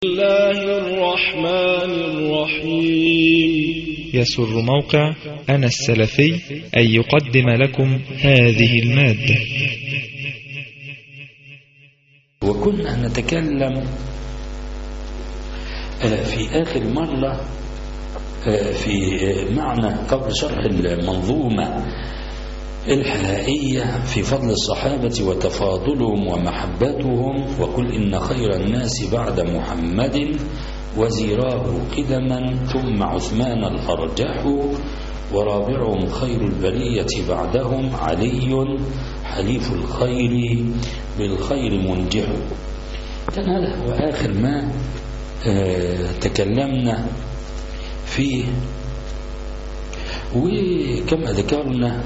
الله الرحمن الرحيم. يسر موقع أنا السلفي أن يقدم لكم هذه المادة. وكنا نتكلم في آخر مرة في معنى قبل شرح المنظومة الحلائية في فضل الصحابة وتفاضلهم ومحبتهم، وقل إن خير الناس بعد محمد وزيراه قدما ثم عثمان الأرجح ورابعهم خير البرية بعدهم علي حليف الخير بالخير منجح. كان هذا هو آخر ما تكلمنا فيه. وكما ذكرنا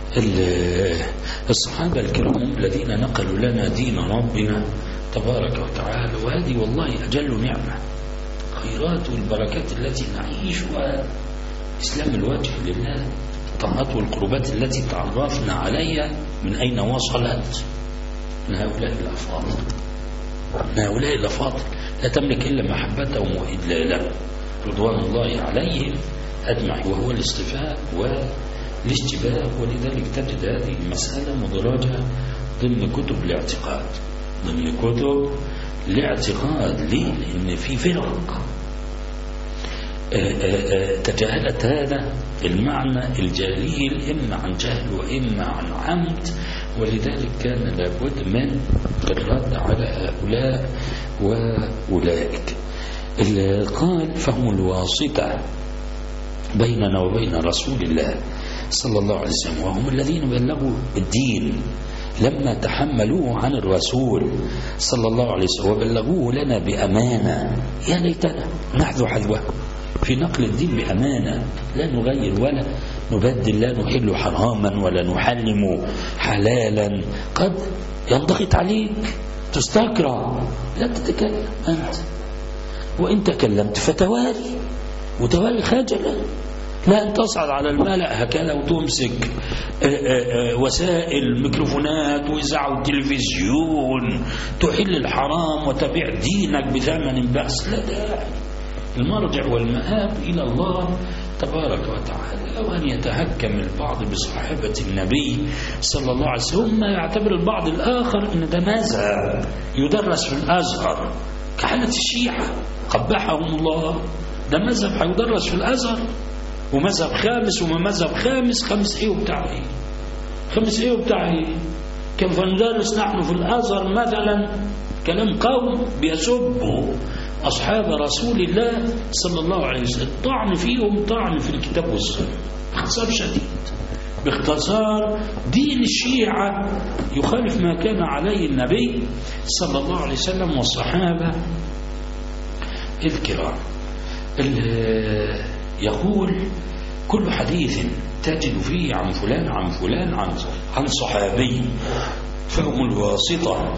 الصحابة الكرام الذين نقلوا لنا دين ربنا تبارك وتعالى، وهذه والله أجل نعمة، خيرات والبركات التي نعيشها إسلام الوجه لله، الطاعات والقربات التي تعرفنا عليها من أين وصلت؟ من هؤلاء الأفاضل، من هؤلاء الأفاضل لا تملك إلا محبتهم وإدلالا رضوان الله عليهم أجمع، وهو الاصطفاء والاشتباه. ولذلك تجد هذه المسألة مدرجة ضمن كتب الاعتقاد، ضمن كتب الاعتقاد. ليه؟ لأن في فرق تجاهلت هذا المعنى الجليل إما عن جهل وإما عن عمد، ولذلك كان لابد من الرد على هؤلاء وأولئك. قال فهم الواسطة بيننا وبين رسول الله صلى الله عليه وسلم، وهم الذين بلغوا الدين لما تحملوه عن الرسول صلى الله عليه وسلم وبلغوه لنا بأمانة. يا ليتنا نحذو حذوه في نقل الدين بأمانة، لا نغير ولا نبدل، لا نحل حراما ولا نحلم حلالا. قد ينضغط عليك تستكره، لا تتكلم أنت، وإن تكلمت فتواري وتواري خجلا، لا أن تصعد على الملأ هكذا وتمسك وسائل الميكروفونات وإذاعة التلفزيون تحل الحرام وتبيع دينك بثمن بأس. لا داعي، المرجع والمآب إلى الله تبارك وتعالى. أو أن يتهكم البعض بصحابة النبي صلى الله عليه وسلم، يعتبر البعض الآخر أن ده مذهب يدرس في الأزهر كحالة الشيعة قبحهم الله، ده مذهب هيدرس في الأزهر ومذهب خامس ومذهب خامس. خمس ايه وبتاع ايه؟ خمس ايه وبتاع ايه؟ كيف ندرس نحن في الازهر مثلا كلام قوم بيسبوا اصحاب رسول الله صلى الله عليه وسلم، طعن فيهم طعن في الكتاب والسنه باختصار شديد. باختصار دين الشيعة يخالف ما كان عليه النبي صلى الله عليه وسلم والصحابة الكرام. يقول كل حديث تجد فيه عن فلان عن فلان عن صحابي فهم الواسطة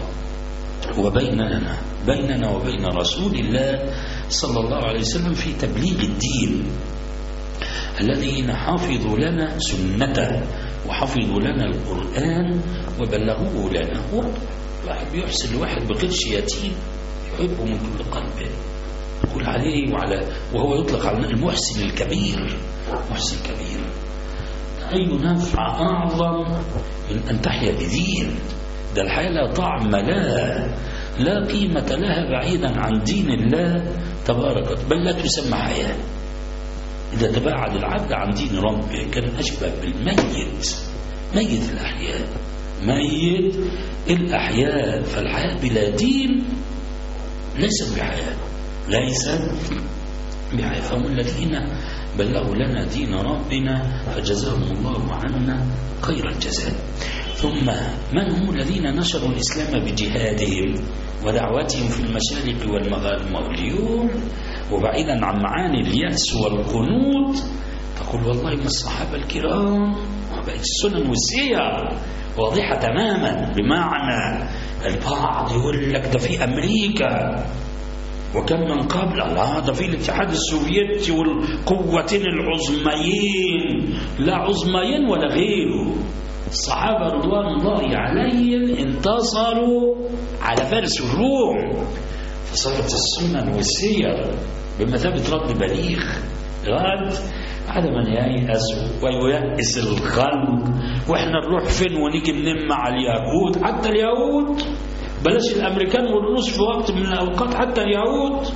بيننا وبين رسول الله صلى الله عليه وسلم في تبليغ الدين، الذين حفظوا لنا سنته وحفظوا لنا القرآن وبلغوه لنا. واحد بيحسن لواحد بقرش يتيم يحبه من كل قلبه، يقول عليه وهو يطلق على المحسن الكبير. محسن كبير، أي نفع أعظم من أن تحيا بدين؟ ده الحياة لا طعم لها، لا قيمة لها بعيدا عن دين الله تبارك، بل لا تسمى حياة. إذا تباعد العبد عن دين ربه كان أشبه بالميت، ميت الأحياء، ميت الأحياء. فالحياة بلا دين ليست بحياة، ليس بحياة. فهم الذين بلغوا لنا دين ربنا فجزاهم الله عنا خير الجزاء. ثم من هم الذين نشروا الإسلام بجهادهم ودعوتهم في المشارق والمغارب؟ واليوم وبعيدا عن معاني اليأس والقنوط تقول والله من الصحابة الكرام، وبقت السنن والسير واضحة تماما. بمعنى البعض يقول لك ده في أمريكا وكم من قبل، الله ده في الاتحاد السوفيتي والقوتين العظميين، لا عظميين ولا غيره. الصحابة رضوان الله عليهم انتصروا على فارس والروم فصارت السنن والسير بمثابة رد بليغ، رد على من ييأس وييأس الخلق. واحنا نروح فين ونيجي ننم مع اليهود؟ حتى اليهود، بلاش الامريكان والروس في وقت من الاوقات، حتى اليهود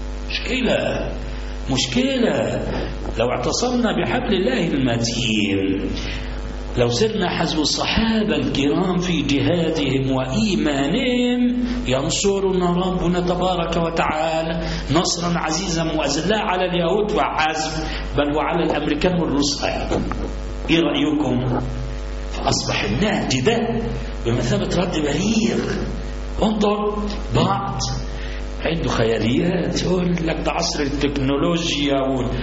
مشكلة. لو اعتصمنا بحبل الله المتين، لو سرنا حزب الصحابة الكرام في جهادهم وإيمانهم، ينصرنا ربنا تبارك وتعالى نصرا عزيزا مؤزرا، لا على اليهود وحسب، بل وعلى الأمريكان والروس أيضا. إيه رأيكم؟ فأصبح النهج ده بمثابة رد بليغ. انظر، بعض عنده خياليات يقول لك ده عصر التكنولوجيا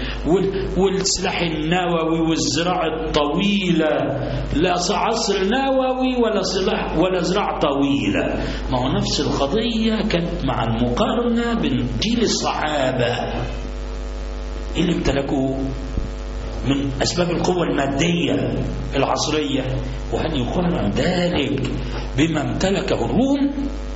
والسلاح النووي والزراعة الطويلة. لا عصر نووي ولا سلاح ولا زراعة طويلة. ما هو نفس القضية كانت مع المقارنة بين جيل الصحابة اللي امتلكوا من أسباب القوة المادية العصرية، وهل يقارن ذلك بما امتلكه الروم؟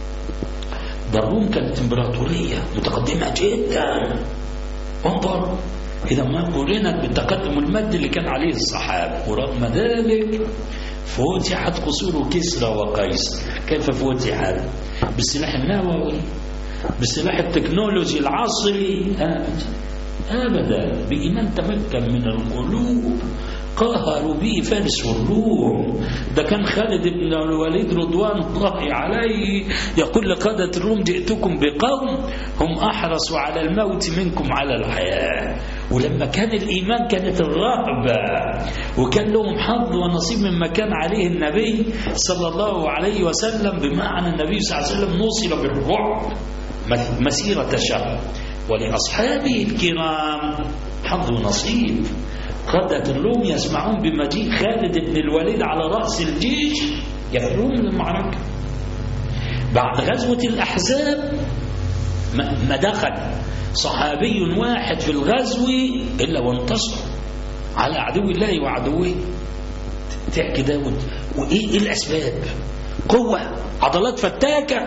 ده الروم كانت امبراطورية متقدمة جدا. انظر، إذا ما قرنت بالتقدم المادي اللي كان عليه الصحابة، ورغم ذلك فتحت قصور كسرى وقيصر. كيف فتحت؟ بالسلاح النووي، بالسلاح التكنولوجي العصري؟ أبدا، بإيمان تمكن من القلوب قهروا به فارس والروم. ده كان خالد بن الوليد رضوان الله عليه يقول لقادة الروم: جئتكم بقوم هم أحرصوا على الموت منكم على الحياة. ولما كان الإيمان كانت الرهبة، وكان لهم حظ ونصيب مما كان عليه النبي صلى الله عليه وسلم، بمعنى النبي صلى الله عليه وسلم نوصل بالرعب مسيرة شهر، ولأصحابه الكرام حظ ونصيب. قادة الروم يسمعون بمجيء خالد بن الوليد على رأس الجيش، يفرون من المعركة. بعد غزوة الأحزاب ما دخل صحابي واحد في الغزو إلا وانتصر على عدو الله وعدوه. تحكي داود، وإيه الأسباب؟ قوة، عضلات فتاكة،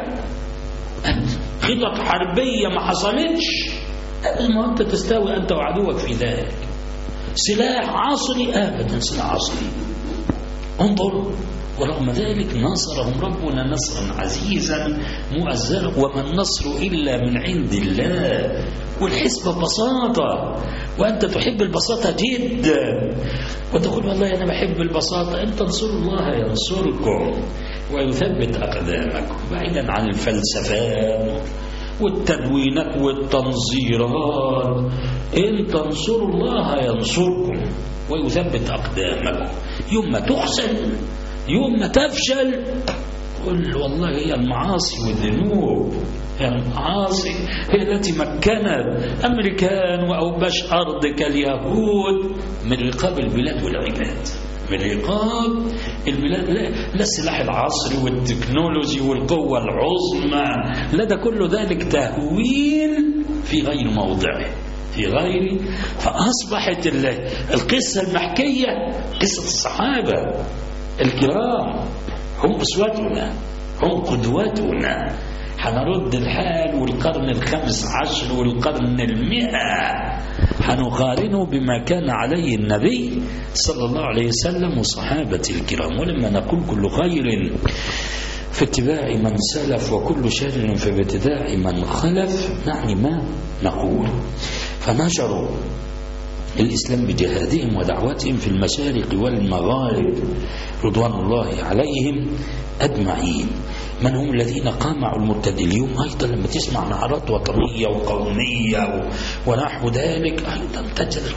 خطط حربية ما حصلتش. ما أنت تستوي أنت وعدوك في ذلك. سلاح عصري؟ أبدا، سلاح عصري. انظر، ورغم ذلك نصرهم ربنا نصرا عزيزا مؤزرا، وما النصر إلا من عند الله. والحسبة بساطة، وأنت تحب البساطة جدا، وتقول والله أنا بحب البساطة. إن تنصروا الله ينصركم ويثبت أقدامكم، بعيدا عن الفلسفات والتدوينات والتنظيرات. إن تنصروا الله ينصركم ويثبت أقدامكم. يوم ما تخسر، يوم ما تفشل، قل والله هي المعاصي والذنوب، هي المعاصي هي التي مكنت أمريكان وأوباش أرض كاليهود من رقاب البلاد والعباد، من رقاب البلاد. لا السلاح العصري والتكنولوجي والقوة العظمى، لا، ده كل ذلك تهويل في غير موضعه، في غير. فأصبحت القصة المحكية قصة الصحابة الكرام، هم أسوتنا، هم قدوتنا. حنرد الحال والقرن ال15 والقرن ال100، حنقارنه بما كان عليه النبي صلى الله عليه وسلم وصحابة الكرام. ولما نقول كل خير في اتباع من سلف وكل شر في ابتداع من خلف، نعني ما نقول. فنشروا الإسلام بجهادهم ودعوتهم في المشارق والمغارب رضوان الله عليهم أجمعين. من هم الذين قامعوا المرتد؟ اليوم أيضا لما تسمع نعرات وطنية وقومية ونحو ذلك، أيضا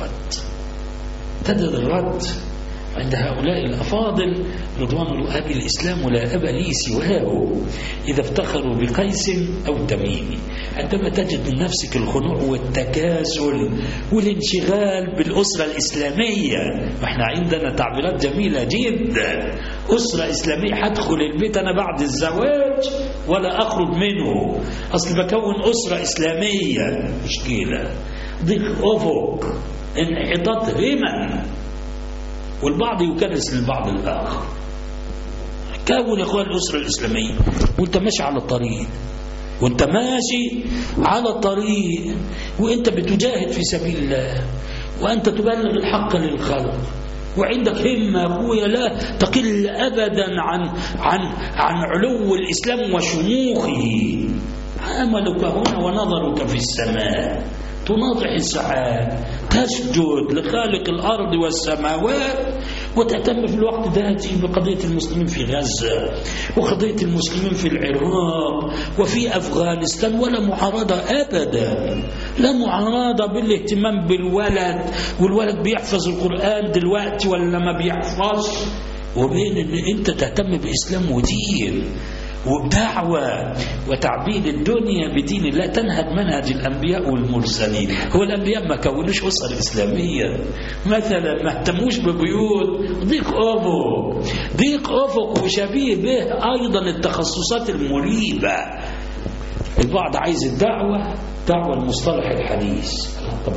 تجد الرد عند هؤلاء الأفاضل رضوان الله. أبي الإسلام لا أبا لي سواه، إذا افتخروا بقيس أو تميم. عندما تجد من نفسك الخنوع والتكاسل والانشغال بالأسرة الإسلامية، وإحنا عندنا تعبيرات جميلة جدا. أسرة إسلامية، هدخل البيت أنا بعد الزواج ولا أخرج منه، أصل بكون أسرة إسلامية. مشكلة، ضيق أفق، انحطاط همم، والبعض يكرس للبعض الآخر. كون يا أخوان الأسرة الإسلامية وأنت ماشي على الطريق، وانت ماشي على الطريق وانت بتجاهد في سبيل الله وانت تبلغ الحق للخلق وعندك همة أخويا لا تقل أبدا عن علو الإسلام وشموخه. عملك هنا ونظرك في السماء، تناطح السحاب، تسجد لخالق الأرض والسماوات، وتهتم في الوقت ذاته بقضية المسلمين في غزة وقضية المسلمين في العراق وفي أفغانستان، ولا معارضة أبدا، لا معارضة بالاهتمام بالولد والولد بيحفظ القرآن دلوقتي ولا ما بيحفظ، وبين ان انت تهتم بإسلام ودين وبدعوة وتعبيد الدنيا بدين الله، تنهج منهج الأنبياء والمرسلين. هو الأنبياء ما كونوش أسر إسلامية مثلا، ما اهتموش ببيوت ضيق أفق وشبيه به أيضا التخصصات المريبة. البعض عايز الدعوة المصطلح الحديث، طب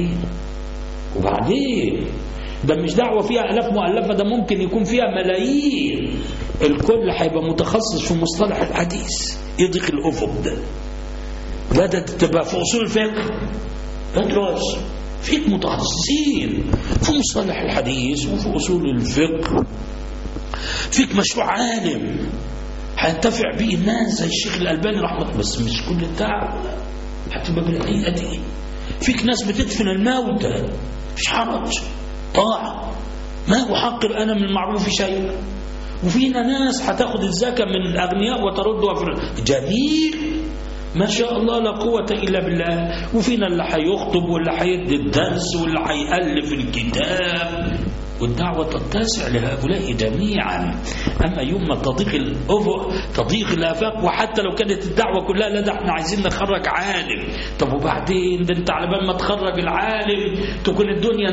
وبعدين ده مش دعوة فيها آلاف مؤلفة، ده ممكن يكون فيها ملايين، الكل هيبقى متخصص في مصطلح الحديث، يضيق الأفق ده تبقى في أصول الفقه ادرس، فيك متخصصين في مصطلح الحديث وفي أصول الفقه، فيك مشروع عالم هينتفع به الناس زي الشيخ الألباني رحمه الله، بس مش كل الدعوة هتبقى بالحقيقة دي. فيك ناس بتدفن الموتى، مش حرج، طاعة، ما أحقر أنا من المعروف شيء. وفينا ناس هتاخد الزكاة من الأغنياء وتردها في جميل، ما شاء الله لا قوة إلا بالله. وفينا اللي هيخطب واللي هيدي الدرس واللي هيألف الكتاب، والدعوة تتسع لهؤلاء جميعا. أما يوم ما تضيق الأفق تضيق الآفاق، وحتى لو كانت الدعوة كلها لا ده احنا عايزين نخرج عالم، طب وبعدين ده انت على بال ما تخرج العالم تكون الدنيا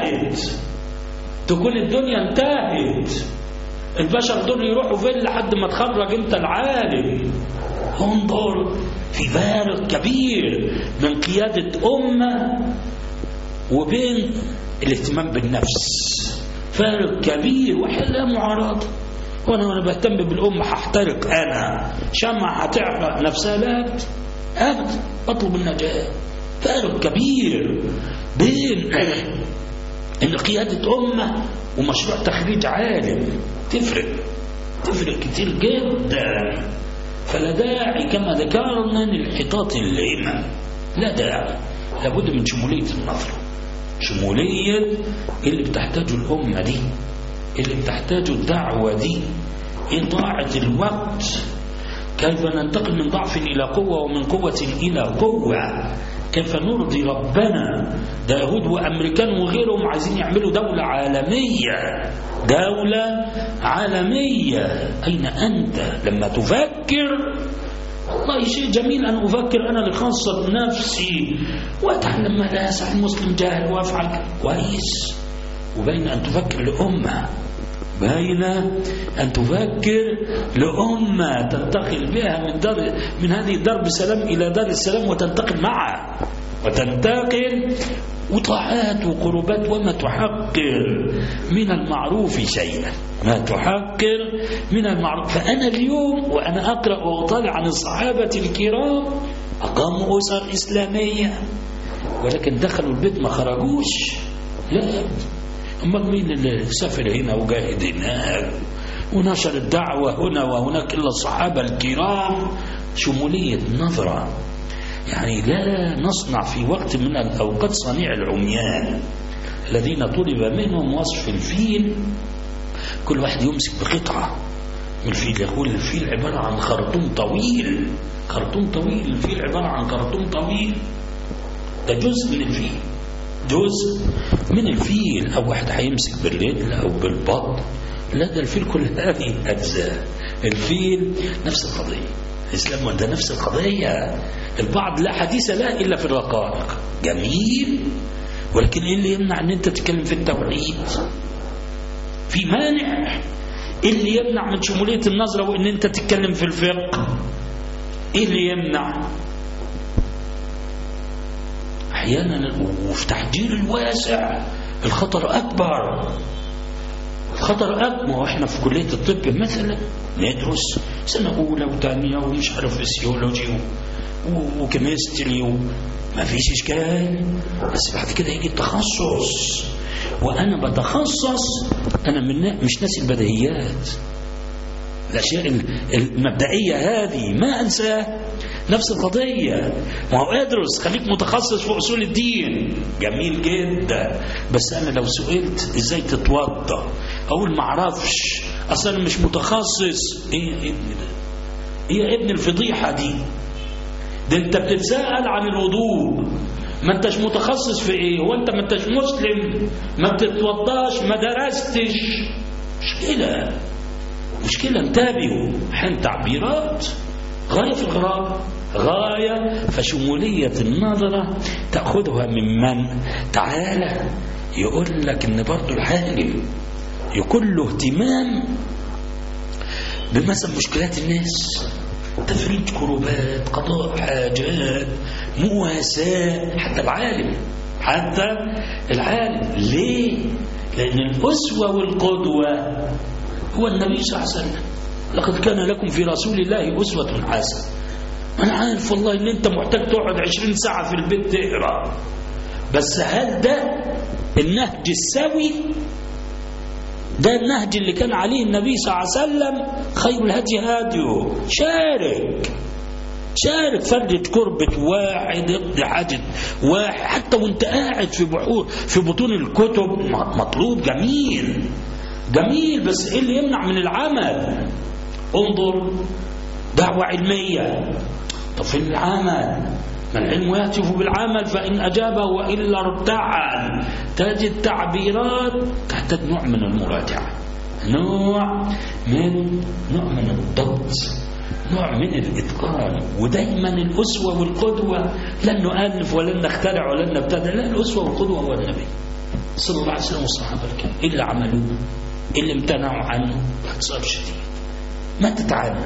انتهت، البشر دول يروحوا فين لحد ما تخرج انت العالم؟ انظر في فارق كبير من قيادة أمة وبين الاهتمام بالنفس، فارق كبير، وحلا معارضة. وانا بهتم بالأمة هحترق انا، شمعة هتعرق نفسها لا ابدا، اطلب النجاة. فارق كبير بين ان قيادة أمة ومشروع تخريج عالم، تفرق كتير جدا. فلا داعي كما ذكرنا للحطاط الهمم، لا داعي، لابد من شمولية النظر، شمولية اللي بتحتاجه الأمة دي، اللي بتحتاجه الدعوة دي، إضاعة الوقت، كيف ننتقل من ضعف إلى قوة ومن قوة إلى قوة، كيف نرضي ربنا. ده يهود وأمريكان وغيرهم عايزين يعملوا دولة عالمية. أين أنت لما تفكر؟ والله شيء جميل أن أفكر أنا لخاصة نفسي وأتعلم ما لا يسع المسلم جاهل وأفعل كويس، وبين أن تفكر لأمة، بين أن تفكر لأمة تنتقل بها من هذه الدار بسلام إلى دار السلام، وتنتقل معها وطاعات وقربات، وما تحقر من المعروف شيئا، ما تحقر من المعروف. فأنا اليوم وأنا أقرأ وأطالع عن الصحابة الكرام أقاموا أسر إسلامية، ولكن دخلوا البيت ما خرجوش، لا. أما مين اللي سافر هنا وجاهد هناك ونشر الدعوة هنا وهناك إلا الصحابة الكرام؟ شمولية نظرة، يعني لا نصنع في وقت من الأوقات صنيع العميان الذين طلب منهم وصف الفيل، كل واحد يمسك بقطعة من الفيل، يقول الفيل عبارة عن خرطوم طويل، الفيل عبارة عن خرطوم طويل، ده جزء من الفيل، أو واحد هيمسك بالرجل أو بالبطن، لا ده الفيل كل هذه أجزاء. الفيل نفس القضية، الإسلام ده نفس القضية. البعض لا حديث لا إلا في الرقائق، جميل، ولكن إيه اللي يمنع أن أنت تتكلم في التوحيد؟ في مانع؟ إيه اللي يمنع من شمولية النظرة وأن أنت تتكلم في الفقه؟ إيه اللي يمنع؟ أحيانا وفي تحجير الواسع الخطر أكبر، خطر أكبر. وإحنا في كلية الطب مثلا ندرس سنة أولى وثانية ومش عارف فيسيولوجي وكيمستري ما فيش إشكال، بس بعد كده يجي التخصص. وأنا بتخصص، أنا مش ناسي البديهيات، الأشياء المبدئية هذه ما أنساها. نفس القضية، ما هو ادرس خليك متخصص في أصول الدين، جميل جدا، بس أنا لو سئلت إزاي تتوضى أقول ما أعرفش، أصلا مش متخصص. إيه ابن ده؟ إيه ابن الفضيحة دي؟ ده أنت بتتساءل عن الوضوء، ما أنتش متخصص في إيه؟ هو أنت ما أنتش مسلم؟ ما بتتوضاش؟ ما درستش؟ مشكلة. انتبهوا، حين تعبيرات غاية في الغرابة، غاية. فشمولية النظرة تأخذها ممن تعالى يقول لك إن برضو العالم يكون له اهتمام بمثل مشكلات الناس، تفريج كروبات، قضاء حاجات، مواساة. حتى العالم ليه؟ لأن الأسوة والقدوة هو النبي صلى الله عليه وسلم. لقد كان لكم في رسول الله أسوة حسنة. أنا عارف والله إن أنت محتاج تقعد 20 ساعة في البيت تقرأ، بس هل ده النهج السوي؟ ده النهج اللي كان عليه النبي صلى الله عليه وسلم؟ خير الهدي هديه. شارك، فرج كربة واحد، اقضي حاجة واحد، حتى وانت قاعد في بطون الكتب مطلوب. جميل، بس ايه اللي يمنع من العمل؟ انظر، دعوة علمية، طب في العمل ما العلم يهتف بالعمل، فإن أجابه وإلا ارتعل. تجد تعبيرات تحتاج نوع من المراجعة، نوع من الضبط، نوع من الإتقان. ودايما الأسوة والقدوة لن نؤلف ولن نخترع ولن نبتدع، لا، الأسوة والقدوة هو النبي صلى الله عليه وسلم والصحابة الكرام. اللي عملوه، اللي امتنعوا عنه باختصار شديد، ما تتعامل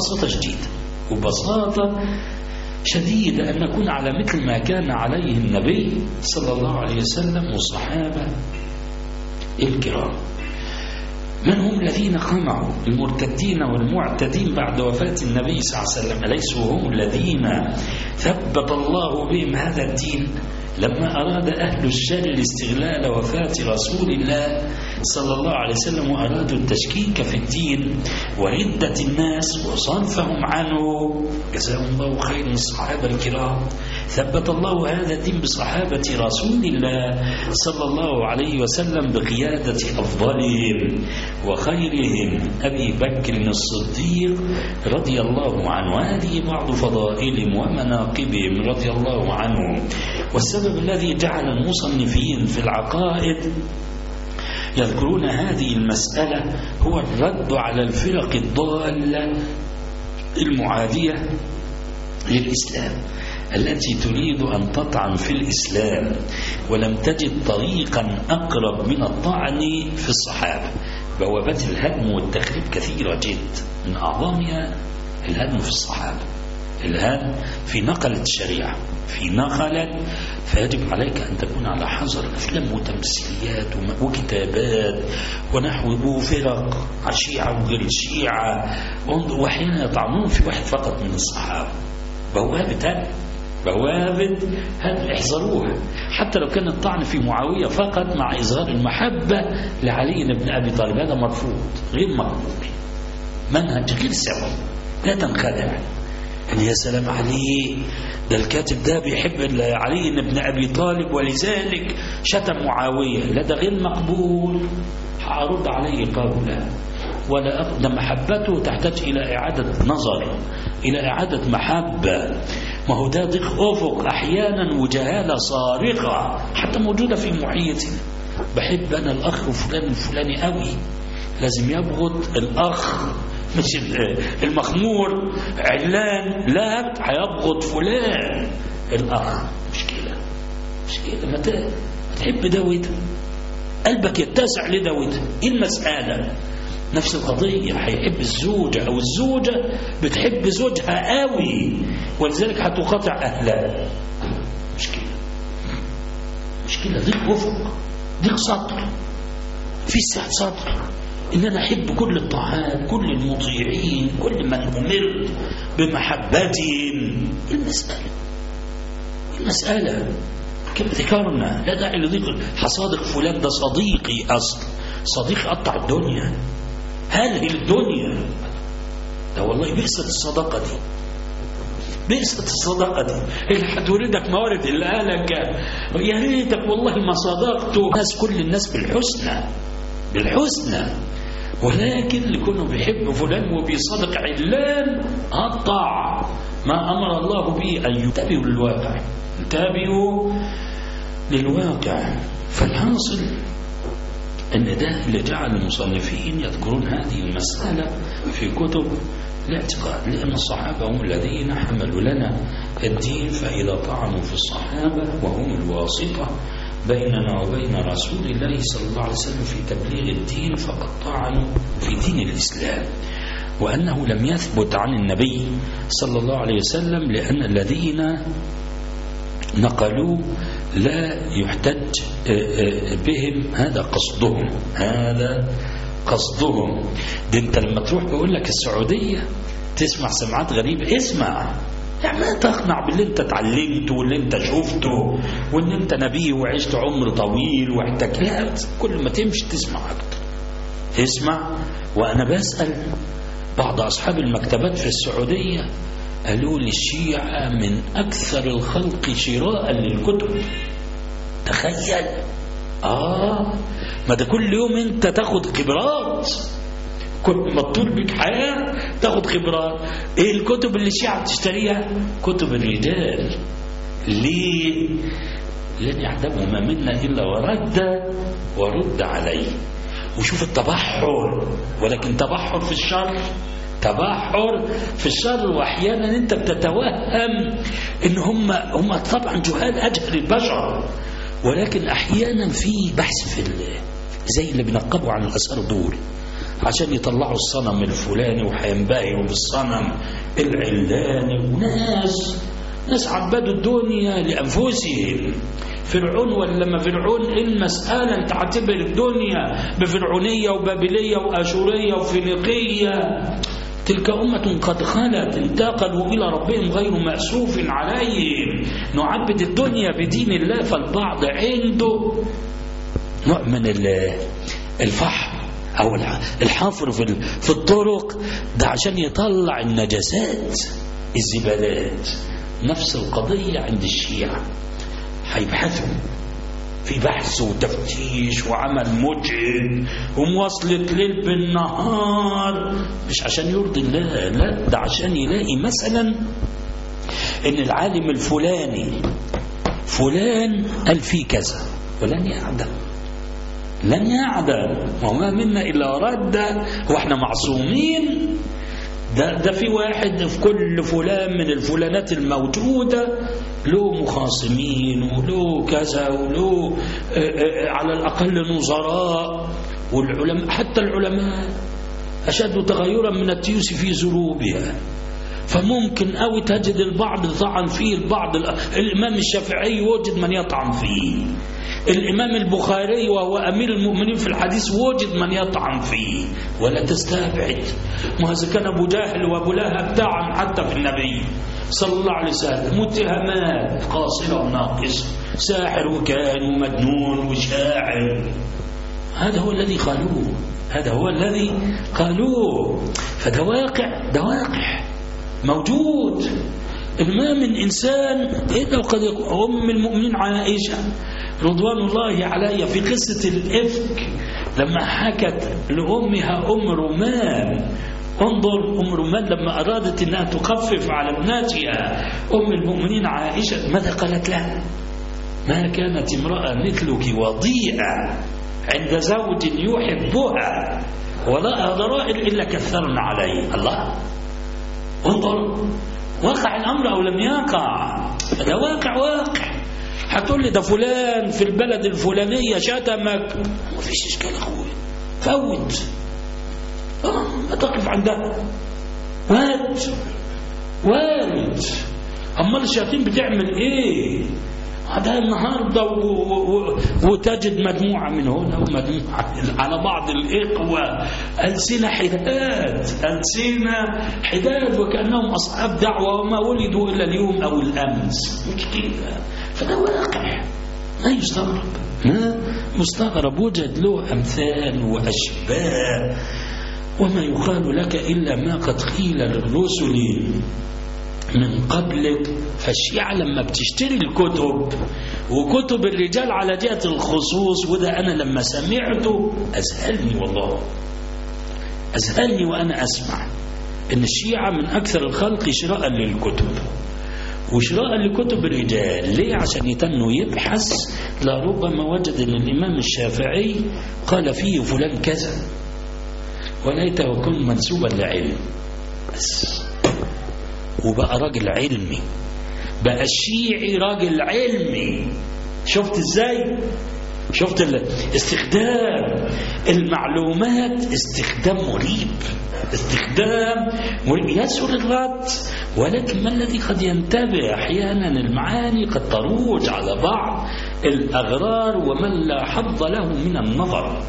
وببساطة شديدة أن نكون على مثل ما كان عليه النبي صلى الله عليه وسلم والصحابة الكرام. من هم الذين خمعوا المرتدين والمعتدين بعد وفاة النبي صلى الله عليه وسلم؟ أليسوا هم الذين ثبت الله بهم هذا الدين لما أراد أهل الشر استغلال وفاة رسول الله صلى الله عليه وسلم، وأرادوا التشكيك في الدين وردة الناس وصرفهم عنه؟ جزاهم الله خير الصحابة الكرام. ثبت الله هذا الدين بصحابة رسول الله صلى الله عليه وسلم بقيادة أفضلهم وخيرهم أبي بكر الصديق رضي الله عنه. هذه بعض فضائلهم ومناقبهم رضي الله عنهم. والسبب الذي جعل المصنفين في العقائد يذكرون هذه المسألة هو الرد على الفرق الضالة المعادية للإسلام التي تريد أن تطعن في الإسلام ولم تجد طريقا أقرب من الطعن في الصحابة. بوابات الهدم والتخريب كثيرة جدا، من أعظمها الهدم في الصحابة، الهدم في نقلة الشريعة، فيجب عليك أن تكون على حذر. أفلام وتمثيليات وكتابات ونحو فرق شيعة وغير الشيعة، وأحيانا يطعنون في واحد فقط من الصحابة. بوابة هذا احذروها. حتى لو كان الطعن في معاوية فقط مع إظهار المحبة لعلي بن أبي طالب، هذا مرفوض، غير مقبول، منهج غير سوي. لا تنخدع يعني يا سلام عليه، ده الكاتب ده بيحب علي بن أبي طالب ولذلك شتم معاوية، لا ده غير مقبول. هأرد عليه قولا ولا ده محبته تحتاج إلى إعادة نظر، إلى إعادة محبة. ما هو ده ضيق أفق أحيانا وجهالة صارخة حتى موجودة في محيطنا. بحب أنا الأخ فلان الفلاني قوي، لازم يبغض الأخ مش المخمور علان، لا هيبغض فلان الأخ. مشكلة ما تحب ده وده، قلبك يتسع لده وده. إيه المسألة؟ نفس القضية، هيحب الزوجة أو الزوجة بتحب زوجها قوي ولذلك هتقاطع أهلها. مشكلة ضيق أفق، ضيق سطر، في سعة سطر. إن أنا أحب كل الطاعات، كل المطيعين، كل من أمرت بمحبتهم. المسألة كما ذكرنا لا داعي لضيق. حصادق فلان ده صديقي أصل، صديق قطع الدنيا، هذه الدنيا ده والله بئست الصداقة دي، بئست الصداقة دي اللي هتوردك موارد اللي قالك يا ريتك والله ما صدقته. كل الناس بالحسنى، ولكن اللي كانوا بيحب فلان وبيصدق علان قطع ما أمر الله به أن يتابعوا للواقع، يتابعوا للواقع. فالحاصل أن ده اللي جعل المصنفين يذكرون هذه المسألة في كتب الاعتقاد، لأن الصحابة هم الذين حملوا لنا الدين، فإذا طعنوا في الصحابة وهم الواسطة بيننا وبين رسول الله صلى الله عليه وسلم في تبليغ الدين فقد طعنوا في دين الإسلام، وأنه لم يثبت عن النبي صلى الله عليه وسلم، لأن الذين نقلوا لا يحتج بهم، هذا قصدهم. ده انت لما تروح بيقول لك السعودية تسمع سمعات غريبة، اسمع يعني ما تقنع باللي انت اتعلمته واللي انت شفته وان انت نبي وعشت عمر طويل واحتكيت، كل ما تمشي تسمع اكتر، اسمع. وانا بسأل بعض اصحاب المكتبات في السعودية قالوا لي الشيعة من اكثر الخلق شراء للكتب. تخيل، ما ده كل يوم انت تاخد خبرات، كل ما تطول بك حياة تاخد خبرات. ايه الكتب اللي الشيعة بتشتريها؟ كتب الرجال. ليه؟ لن يعدموا ما منا إلا ورد عليه. وشوف التبحر، ولكن تبحر في الشر، واحيانا انت بتتوهم ان هم طبعا جهال اجهل البشر، ولكن احيانا في بحث في زي اللي بينقبوا عن الاثار دول عشان يطلعوا الصنم الفلاني وهينبهروا بالصنم العلاني، وناس عبدوا الدنيا لانفسهم. فرعون ولا ما فرعون، المسألة انت تعتبر الدنيا بفرعونية وبابلية واشورية وفينيقية، تلك أمة قد خلت انتقلوا إلى ربهم غير مأسوف عليهم. نعبد الدنيا بدين الله، فالبعض عنده نوع من الفحم أو الحفر في الطرق ده عشان يطلع النجاسات الزبالات. نفس القضية عند الشيعة، هيبحثوا في بحث وتفتيش وعمل مجهد ومواصلة ليل بالنهار، مش عشان يرضي الله، لا ده عشان يلاقي مثلا ان العالم الفلاني فلان قال فيه كذا، ولن يعدم وما منا إلا رد. واحنا معصومين؟ ده في واحد في كل فلان من الفلانات الموجودة له مخاصمين وله كذا وله على الأقل نظراء، والعلماء حتى العلماء أشد تغيرا من التيوس في ذنوبها، فممكن أو تجد البعض طعن فيه البعض. الإمام الشافعي وجد من يطعن فيه، الإمام البخاري وهو أمير المؤمنين في الحديث وجد من يطعن فيه، ولا تستبعد. وهذا كان أبو جهل وأبو لهب طعن حتى في النبي صلى الله عليه وسلم، متهمات قاصرة وناقصة، ساحر وكاهن ومجنون وشاعر. هذا هو الذي قالوه، فده واقع موجود. ما من إنسان إلا وقد أم المؤمنين عائشة رضوان الله عليها في قصة الإفك لما حكت لأمها رومان. انظر أم رومان لما أرادت أنها تخفف على ابنتها أم المؤمنين عائشة ماذا قالت لها؟ ما كانت امرأة مثلك وضيئة عند زوج يحبها ولا ضرائر إلا كثرن عليه. الله، انظر، وقع الأمر أو لم يقع؟ هذا واقع. هتقول لي ده فلان في البلد الفلانية شتمك، ما فيش إشكال أخوي، فوت، ما تقف عندها، وارد. أما الشياطين بتعمل إيه؟ هذا النهاردة وتجد مجموعة من هنا ومجموعة على بعض الإخوة ألسنة حداد وكأنهم أصحاب دعوة وما ولدوا إلا اليوم أو الأمس. مش كده، فده واقع ما يستغرب، ما مستغرب. وجد له أمثال وأشباه، وما يقال لك إلا ما قد قيل للرسل من قبلك. فالشيعة لما بتشتري الكتب وكتب الرجال على جهة الخصوص، وده أنا لما سمعته أذهلني، والله أذهلني وأنا أسمع إن الشيعة من أكثر الخلق شراء للكتب وشراء لكتب الرجال. ليه؟ عشان يتنوا يبحث، لربما وجد أن الإمام الشافعي قال فيه فلان كذا، وليته يكون منسوبا لعلم بس، وبقى راجل علمي، بقى الشيعي راجل علمي. شفت ازاي؟ شفت استخدام المعلومات، استخدام مريب، يسهل الرد، ولكن ما الذي قد ينتبه أحيانا المعاني قد تروج على بعض الأغرار، ومن لا حظ له من النظر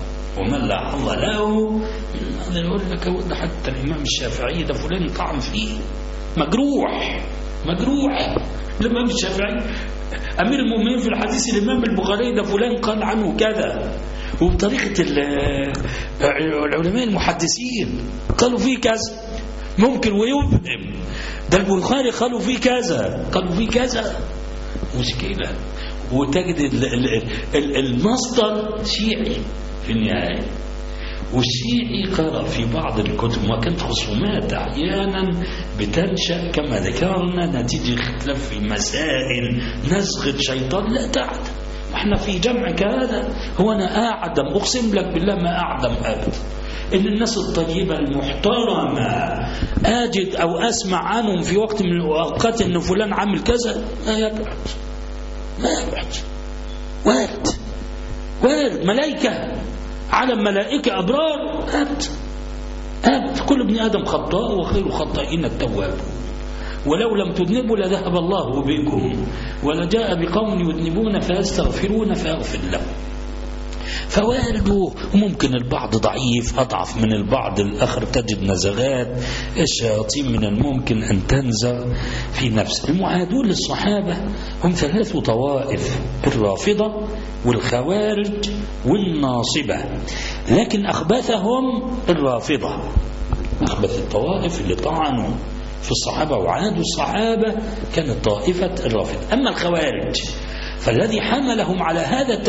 يقول لك حتى الإمام الشافعي ده فلان طعن فيه، مجروح. الإمام الشافعي أمير المؤمنين في الحديث، الإمام البخاري ده فلان قال عنه كذا، وبطريقة العلماء المحدثين قالوا فيه كذا، ممكن ويبهم ده البخاري قالوا فيه كذا، مشكلة. وتجد المصدر شيعي في النهاية، والشيعي قرأ في بعض الكتب، وكانت خصومات أحيانا بتنشأ كما ذكرنا نتيجة اختلاف في مسائل، نزغة شيطان لا تعلم. واحنا في جمع كهذا، هو أنا أعدم، أقسم لك بالله ما أعدم أبدا إن الناس الطيبة المحترمة أجد أو أسمع عنهم في وقت من الأوقات إن فلان عامل كذا، ما يبعد وارد ملائكة على ملائكة أبرار، كل ابن آدم خطاء وخير خطائين التواب، ولو لم تذنبوا لذهب الله بكم، ولجاء بقوم يذنبون فيستغفرون فيغفر لهم. فوارد، وممكن البعض ضعيف أضعف من البعض الآخر، تجد نزغات الشياطين من الممكن أن تنزغ في نفس. المعادون للصحابة هم 3 طوائف: الرافضة والخوارج والناصبة، لكن أخبثهم الرافضة، أخبث الطوائف اللي طعنوا في الصحابة وعادوا الصحابة كانت طائفة الرافضة. أما الخوارج فالذي حملهم على هذا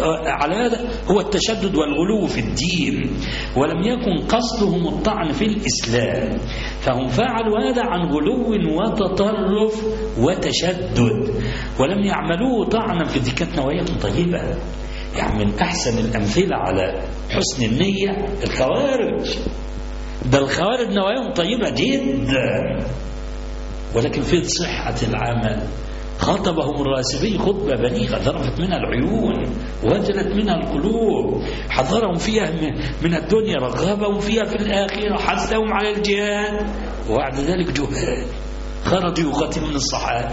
هو التشدد والغلو في الدين، ولم يكن قصدهم الطعن في الإسلام، فهم فعلوا هذا عن غلو وتطرف وتشدد، ولم يعملوه طعنا في ذكر نواياهم طيبة. يعني من أحسن الأمثلة على حسن النية الخوارج، ده الخوارج نواياهم طيبة جدا، ولكن في صحة العمل خاطبهم الراسبي خطبة بليغة ضربت منها العيون ووجلت منها القلوب، حذرهم فيها من الدنيا، رغبهم فيها في الآخرة، حثهم على الجهاد، وبعد ذلك جهاد خرجوا يقاتلون الصحابة.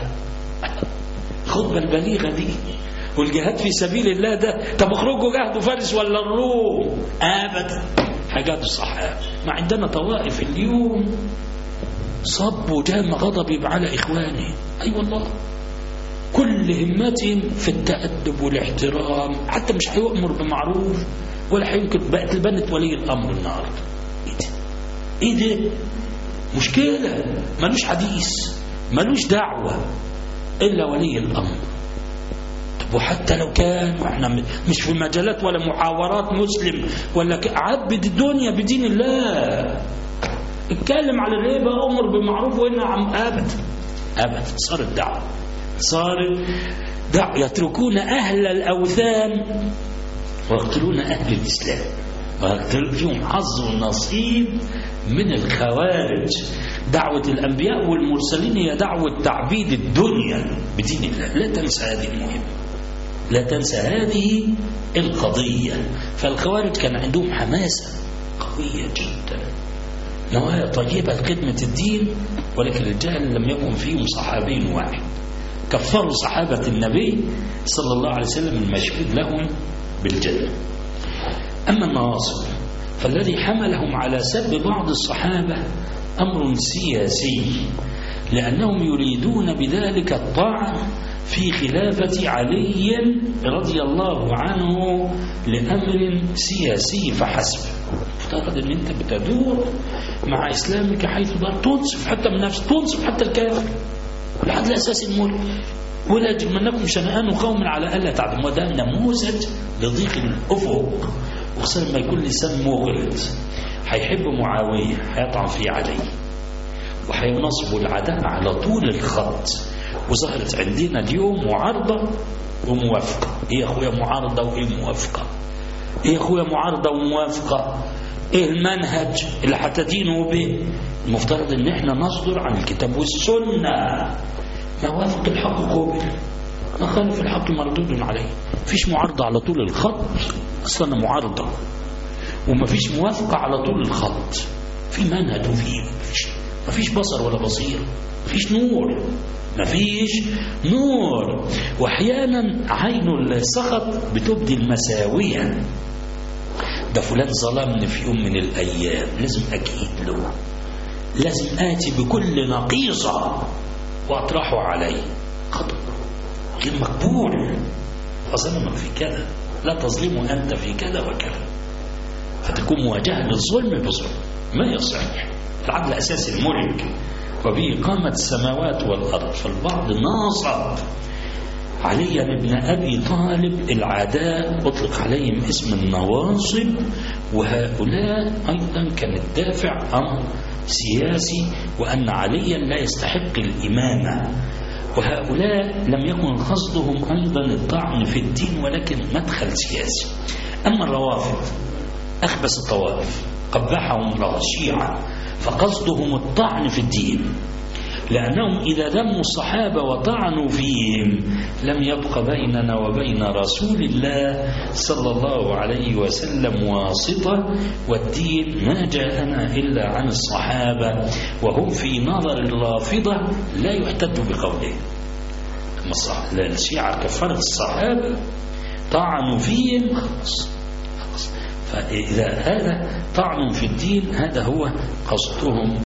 خطبة البليغة دي، والجهاد في سبيل الله ده، طب اخرجوا جاهدوا فارس ولا الروم؟ أبدا، حاجات الصحابة. ما عندنا طوائف اليوم صبوا جام غضبي على إخواني، أي والله، كل همتهم في التأدب والاحترام، حتى مش هيؤمر بمعروف ولا هيمكن. بقت البنت ولي الأمر النهارده، إيه ده؟ مشكلة، ملوش حديث، ملوش دعوة إلا ولي الأمر. طب وحتى لو كان احنا مش في مجالات ولا محاورات مسلم ولا عبد الدنيا بدين الله، اتكلم على الريبة، أمر بمعروف وإنه أبدا صارت دعوة، يتركون أهل الأوثان ويقتلون أهل الإسلام، ويقتلون فيهم حظ ونصيب من الخوارج. دعوة الأنبياء والمرسلين هي دعوة تعبيد الدنيا بدين الله. لا تنسى هذه المهمة، لا تنسى هذه القضية. فالخوارج كان عندهم حماسة قوية جدا، نوايا طيبة لخدمة الدين، ولكن الرجال لم يكن فيهم صحابي واحد، كفروا صحابة النبي صلى الله عليه وسلم المشهود لهم بالجنة. أما النواصب فالذي حملهم على سب بعض الصحابة أمر سياسي، لأنهم يريدون بذلك الطعن في خلافة علي رضي الله عنه لأمر سياسي فحسب. افترض أن أنت بتدور مع إسلامك حيث دار تنصف حتى من نفسك، تنصف حتى الكافر لحد الأساس الملك، ولا يجرمنكم شنآن قوم على ألا تعلموا. وده نموذج لضيق الأفق، وخصوصا لما يكون لسان مغلط هيحب معاوية هيطعن فيه علي وهينصب العداء على طول الخط. وظهرت عندنا اليوم معارضة وموافقة. ايه يا اخويا معارضة وايه موافقة؟ ايه يا اخويا معارضة وموافقة؟ ايه المنهج اللي هتدينه به؟ المفترض ان احنا نصدر عن الكتاب والسنة. ما وافق الحق قبل، ما خالف الحق مردود عليه. مفيش معارضة على طول الخط، اصلا معارضة، وما فيش موافقة على طول الخط. في منهج وفي مفيش بصر ولا بصير، مفيش نور، مفيش نور. واحيانا عين السخط بتبدي المساوية. ده فلان ظلمني في يوم من الايام، لازم اكيد له، لازم اتي بكل نقيصة واطرحه عليه. خطأ غير مقبول. فظلمك في كذا، لا تظلمه انت في كذا وكذا، فتكون مواجهة للظلم بظلم ما يصح. العدل أساس الملك وبه قامت السماوات والأرض. فالبعض ناصب علي بن أبي طالب العداء، أطلق عليهم اسم النواصب، وهؤلاء أيضا كان الدافع أمر سياسي، وأن عليا لا يستحق الإمامة. وهؤلاء لم يكن قصدهم أيضا الطعن في الدين، ولكن مدخل سياسي. أما الروافض أخبث الطوائف قبحهم الله الشيعة، فقصدهم الطعن في الدين، لأنهم إذا ذموا الصحابة وطعنوا فيهم لم يبق بيننا وبين رسول الله صلى الله عليه وسلم واسطة، والدين ما جاءنا إلا عن الصحابة، وهم في نظر الرافضة لا يحتج بقولهم. الشيعة كفرت الصحابة طعنوا فيهم خلاص. فإذا هذا طعن في الدين هذا هو قصدهم